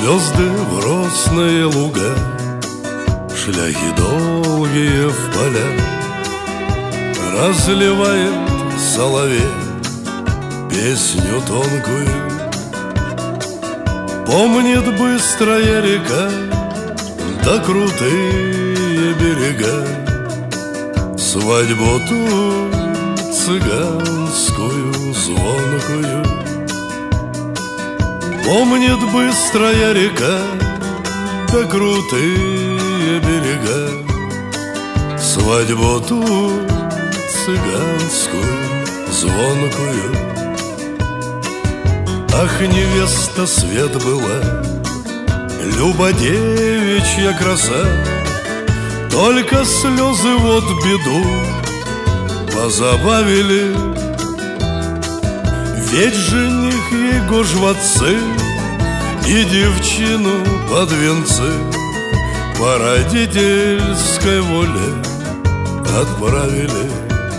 Звезды в росные луга, шляхи долгие в поля, разливает соловей песню тонкую. Помнит быстрая река, да крутые берега, свадьбу ту цыганскую звонкую. Помнит быстрая река, да крутые берега, свадьбу ту цыганскую звонкую. Ах, невеста свет была, люба девичья краса, только слезы вот беду позабавили. Ведь жених ей гож в отцы и девчину под венцы по родительской воле отправили.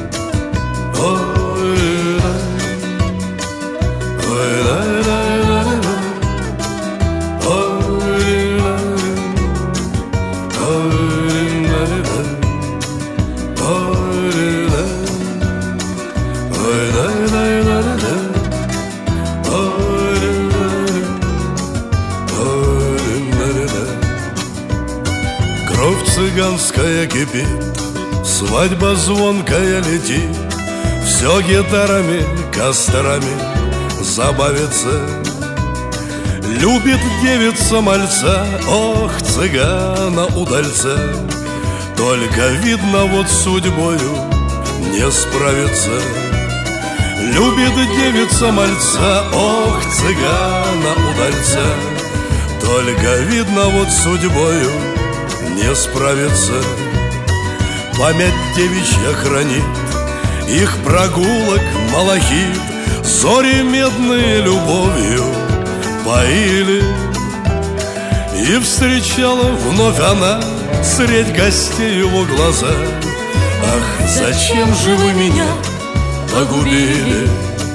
Кровь цыганская кипит, свадьба звонкая летит, все гитарами, кострами забавится. Любит девица мальца, ох, цыгана удальца, только видно вот судьбою не справится. Любит девица мальца, ох, цыгана удальца, только видно вот судьбою не справится. Память девичья хранит их прогулок малахит, зори медные любовью поили. И встречала вновь она средь гостей его глаза: ах, зачем же вы меня погубили?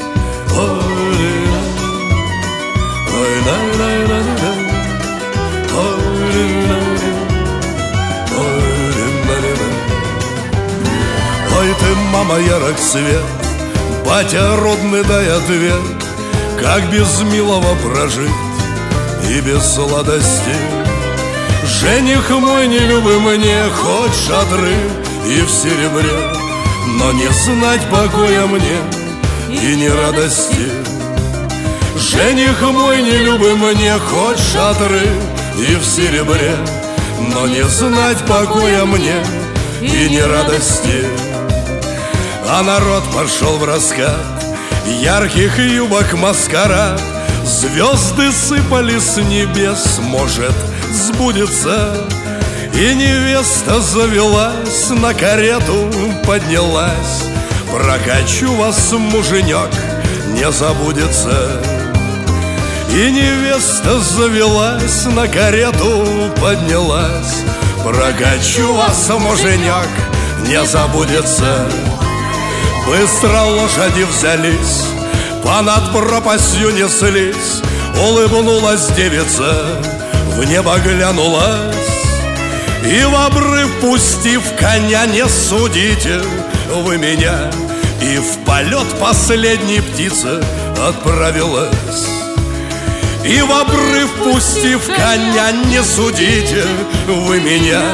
Ой, ты, мама, ярок свет, батя родный, дай ответ, как без милого прожить и без сладости. Жених мой не любый мне, хоть шатры и в серебре, но не знать покоя мне и не радости. Жених мой не любый мне, хоть шатры и в серебре, но не знать покоя мне и не радости. А народ пошел в раскат ярких юбок маскарад, звезды сыпали с небес, может, сбудется. И невеста завелась, на карету поднялась: прокачу вас, муженек, не забудется. И невеста завелась, на карету поднялась: прокачу вас, муженек, не забудется. Быстро лошади взялись, понад пропастью неслись. Улыбнулась девица, в небо глянулась, и в обрыв пустив коня: не судите вы меня. И в полет последней птица отправилась. И в обрыв пустив коня: не судите вы меня.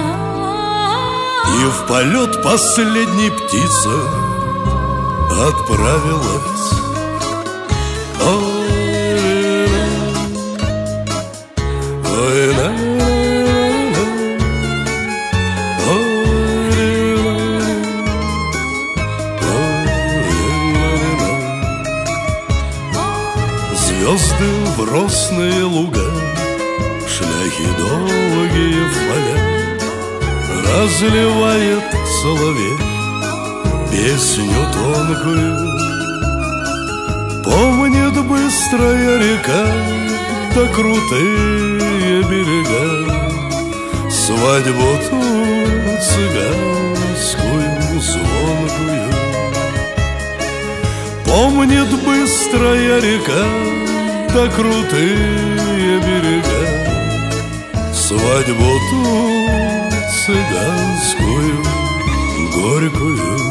И в полет последней птица отправилась. Звезды в росные луга, шляхи долгие в поля, разливает соловей песню тонкую. Помнит быстрая река, да крутые берега, свадьбу ту цыганскую звонкую. Помнит быстрая река, да крутые берега, свадьбу ту цыганскую горькую.